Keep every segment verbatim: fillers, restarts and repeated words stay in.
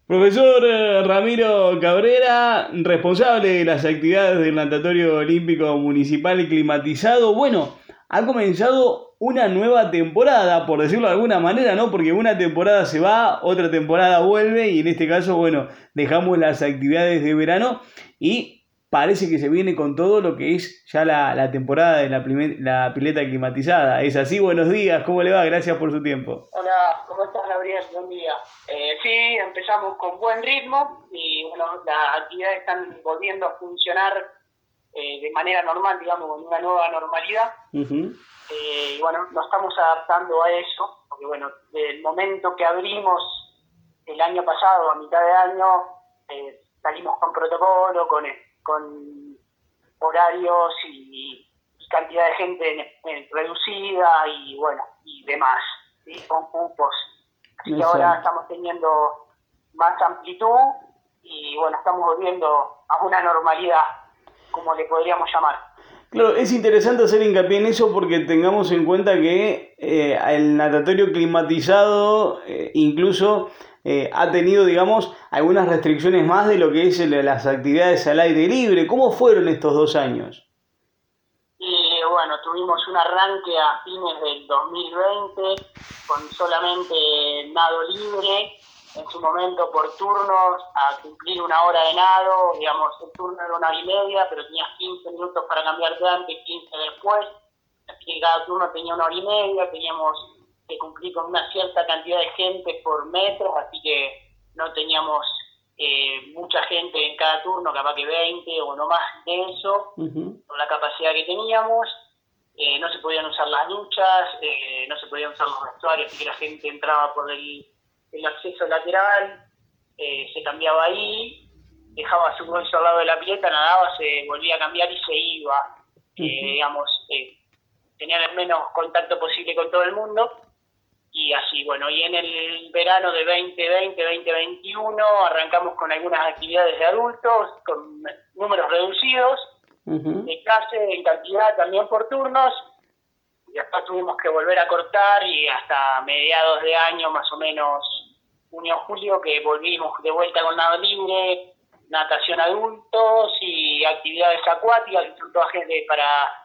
Profesor eh, Ramiro Cabrera, responsable de las actividades del Natatorio Olímpico Municipal Climatizado. Bueno, ha comenzado una nueva temporada, por decirlo de alguna manera, ¿no? Porque una temporada se va, otra temporada vuelve y en este caso, bueno, dejamos las actividades de verano y parece que se viene con todo lo que es ya la, la temporada de la, primer, la pileta climatizada. ¿Es así? Buenos días, ¿cómo le va? Gracias por su tiempo. Hola, ¿cómo estás, Gabriel? Buen día. Eh, sí, empezamos con buen ritmo y bueno, las actividades están volviendo a funcionar eh, de manera normal, digamos, en una nueva normalidad. Uh-huh. Eh, y bueno, nos estamos adaptando a eso, porque bueno, desde el momento que abrimos el año pasado, a mitad de año, eh, salimos con protocolo, con, con horarios y, y cantidad de gente en, en reducida y bueno, y demás, ¿sí? Con cupos. Así que ahora estamos teniendo más amplitud y bueno, estamos volviendo a una normalidad, como le podríamos llamar. Claro, es interesante hacer hincapié en eso porque tengamos en cuenta que eh, el natatorio climatizado eh, incluso eh, ha tenido, digamos, algunas restricciones más de lo que es el, las actividades al aire libre. ¿Cómo fueron estos dos años? Y bueno, tuvimos un arranque a fines del dos mil veinte con solamente nado libre, en su momento por turnos, a cumplir una hora de nado, digamos, el turno era una hora y media, pero tenías quince minutos para cambiarte antes, quince después, así que cada turno tenía una hora y media, teníamos que cumplir con una cierta cantidad de gente por metros, así que no teníamos eh, mucha gente en cada turno, capaz que veinte o no más de eso, uh-huh. Con la capacidad que teníamos. Eh, no se podían usar las duchas, eh, no se podían usar los vestuarios, así que la gente entraba por el, el acceso lateral, eh, se cambiaba ahí, dejaba su bolso al lado de la pileta, nadaba, se volvía a cambiar y se iba. Uh-huh. Eh, digamos, eh, tenían el menos contacto posible con todo el mundo. Y así, bueno, y en el verano de veinte veinte, veinte veintiuno arrancamos con algunas actividades de adultos, con números reducidos, uh-huh. de clase, en cantidad, también por turnos, y después tuvimos que volver a cortar y hasta mediados de año, más o menos junio julio, que volvimos de vuelta con nado libre, natación adultos y actividades acuáticas, que son todas gente para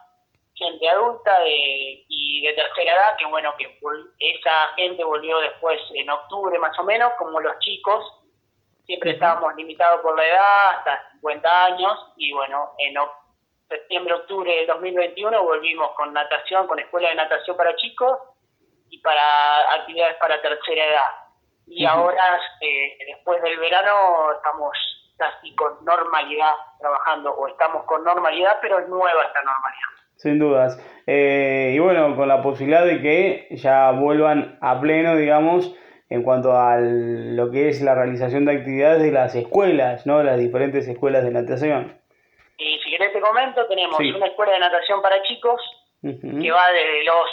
gente adulta de, y de tercera edad, que bueno, que esa gente volvió después en octubre más o menos, como los chicos, siempre estábamos limitados por la edad, hasta cincuenta años, y bueno, en septiembre, octubre del dos mil veintiuno volvimos con natación, con escuela de natación para chicos y para actividades para tercera edad. Y uh-huh. ahora, eh, después del verano, estamos casi con normalidad trabajando, o estamos con normalidad, pero es nueva esta normalidad. Sin dudas. Eh, y bueno, con la posibilidad de que ya vuelvan a pleno, digamos, en cuanto a lo que es la realización de actividades de las escuelas, ¿no? Las diferentes escuelas de natación. Y si querés te comento, tenemos sí. una escuela de natación para chicos, uh-huh. que va desde los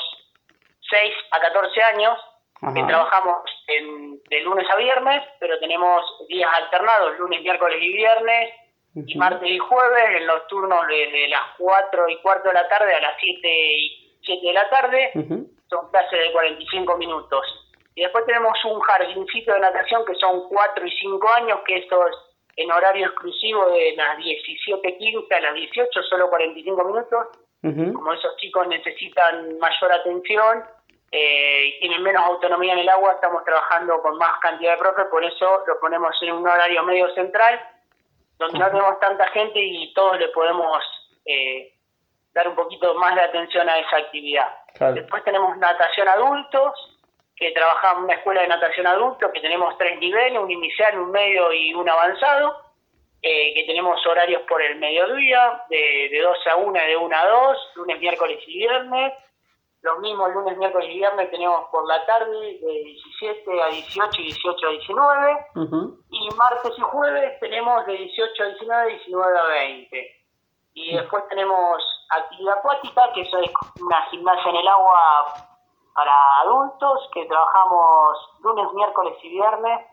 seis a catorce años, Ajá. que trabajamos en, de lunes a viernes, pero tenemos días alternados, lunes, miércoles y viernes, uh-huh. y martes y jueves, en los turnos desde las cuatro y cuarto de la tarde a las siete y siete de la tarde, uh-huh. son clases de cuarenta y cinco minutos. Y después tenemos un jardincito de natación que son cuatro y cinco años, que esto es en horario exclusivo de las diecisiete quince a las dieciocho, solo cuarenta y cinco minutos. Uh-huh. Como esos chicos necesitan mayor atención eh, y tienen menos autonomía en el agua, estamos trabajando con más cantidad de profes, por eso lo ponemos en un horario medio central, donde no tenemos tanta gente y todos le podemos eh, dar un poquito más de atención a esa actividad. Claro. Después tenemos natación adultos, que trabajamos en una escuela de natación adultos, que tenemos tres niveles, un inicial, un medio y un avanzado, eh, que tenemos horarios por el mediodía, de, de doce a una, de una a dos, lunes, miércoles y viernes. Los mismos lunes, miércoles y viernes tenemos por la tarde, de diecisiete a dieciocho y dieciocho a diecinueve. Uh-huh. Y martes y jueves tenemos de dieciocho a diecinueve, diecinueve a veinte. Y después tenemos actividad acuática, que eso es una gimnasia en el agua para adultos, que trabajamos lunes, miércoles y viernes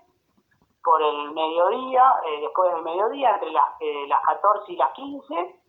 por el mediodía, eh, después del mediodía, entre las, eh, las catorce y las quince.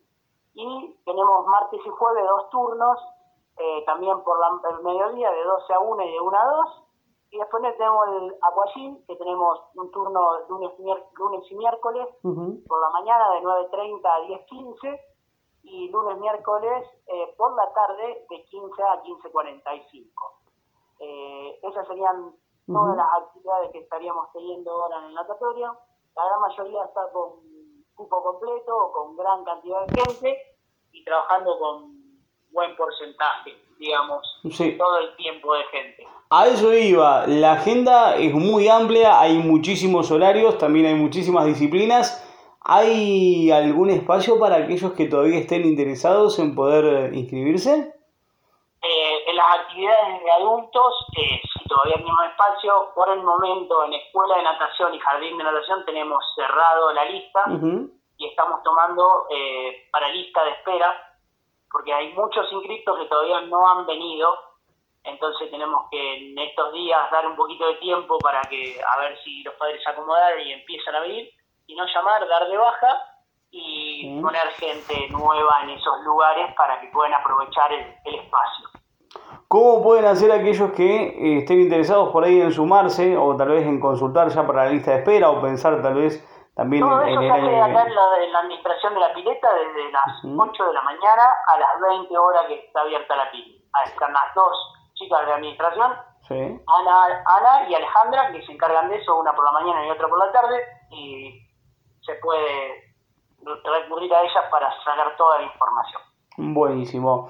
Y tenemos martes y jueves dos turnos, eh, también por la, el mediodía, de doce a una y de una a dos. Y después tenemos el aquagym, que tenemos un turno lunes, lunes y miércoles, uh-huh. por la mañana de nueve treinta a diez quince, y lunes, miércoles eh, por la tarde de quince a quince cuarenta y cinco. Eh, esas serían todas uh-huh. las actividades que estaríamos teniendo ahora en el natatorio. La gran mayoría está con cupo completo, con gran cantidad de gente y trabajando con buen porcentaje, digamos, sí. todo el tiempo de gente. A eso iba, la agenda es muy amplia, hay muchísimos horarios, también hay muchísimas disciplinas. ¿Hay algún espacio para aquellos que todavía estén interesados en poder inscribirse? Eh, en las actividades de adultos, eh, si todavía tenemos espacio, por el momento en Escuela de Natación y Jardín de Natación tenemos cerrado la lista uh-huh. y estamos tomando eh, para lista de espera, porque hay muchos inscriptos que todavía no han venido, entonces tenemos que en estos días dar un poquito de tiempo para que a ver si los padres se acomodan y empiezan a venir, y no llamar, dar de baja y uh-huh. poner gente nueva en esos lugares para que puedan aprovechar el, el espacio. ¿Cómo pueden hacer aquellos que eh, estén interesados por ahí en sumarse o tal vez en consultar ya para la lista de espera o pensar tal vez también Todo en, eso en se hace el... acá en la, en la administración de la pileta desde las uh-huh. ocho de la mañana a las veinte horas que está abierta la pileta. Ahí están las dos chicas de administración, sí. Ana, Ana y Alejandra, que se encargan de eso, una por la mañana y otra por la tarde, y se puede recurrir a ellas para sacar toda la información. Buenísimo.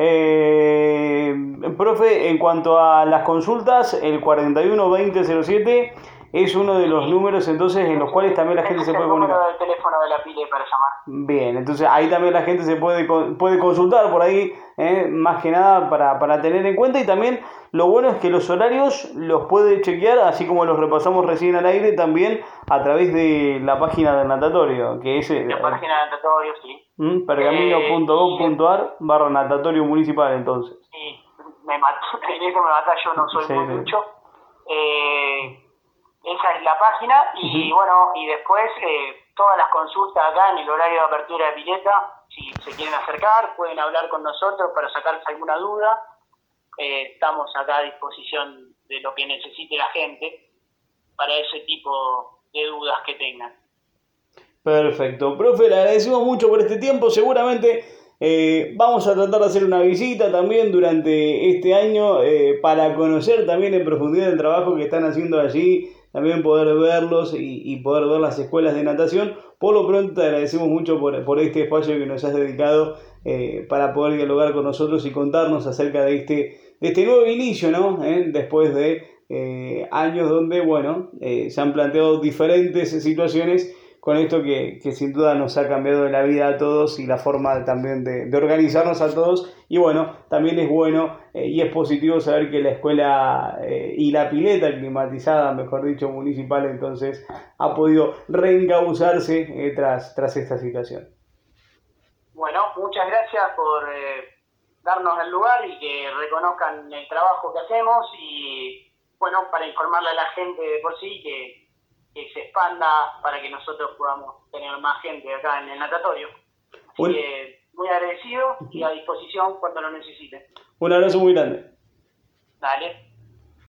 Eh, profe, en cuanto a las consultas, el cuarenta y uno veinte cero siete es uno de los sí. números entonces en los cuales también la gente Ese se es puede el número comunicar. del teléfono de la pile para llamar. Bien, entonces ahí también la gente se puede puede consultar por ahí, eh, más que nada para, para tener en cuenta, y también lo bueno es que los horarios los puede chequear, así como los repasamos recién al aire, también a través de la página del natatorio, que es... La eh, página del natatorio, sí. ¿Mm? pergamino punto gov punto ar barra natatorio municipal, entonces. Sí, me mató, en eso me mata, yo no soy sí, muy sí. mucho. Eh, esa es la página y uh-huh. bueno, y después eh, todas las consultas acá en el horario de apertura de pileta, si se quieren acercar, pueden hablar con nosotros para sacarse alguna duda. Eh, estamos acá a disposición de lo que necesite la gente para ese tipo de dudas que tengan. Perfecto. Profe, le agradecemos mucho por este tiempo. Seguramente eh, vamos a tratar de hacer una visita también durante este año eh, para conocer también en profundidad el trabajo que están haciendo allí, también poder verlos y, y poder ver las escuelas de natación. Por lo pronto te agradecemos mucho por, por este espacio que nos has dedicado eh, para poder dialogar con nosotros y contarnos acerca de este, de este nuevo inicio, ¿no? ¿Eh? Después de eh, años donde, bueno, eh, se han planteado diferentes situaciones con esto que, que sin duda nos ha cambiado la vida a todos y la forma también de, de organizarnos a todos. Y bueno, también es bueno eh, y es positivo saber que la escuela eh, y la pileta climatizada, mejor dicho, municipal, entonces ha podido reencauzarse eh, tras, tras esta situación. Bueno, muchas gracias por eh, darnos el lugar y que reconozcan el trabajo que hacemos y bueno, para informarle a la gente de por sí que que se expanda para que nosotros podamos tener más gente acá en el natatorio. Así bueno. que muy agradecido y a disposición cuando lo necesiten. Un abrazo muy grande. Dale.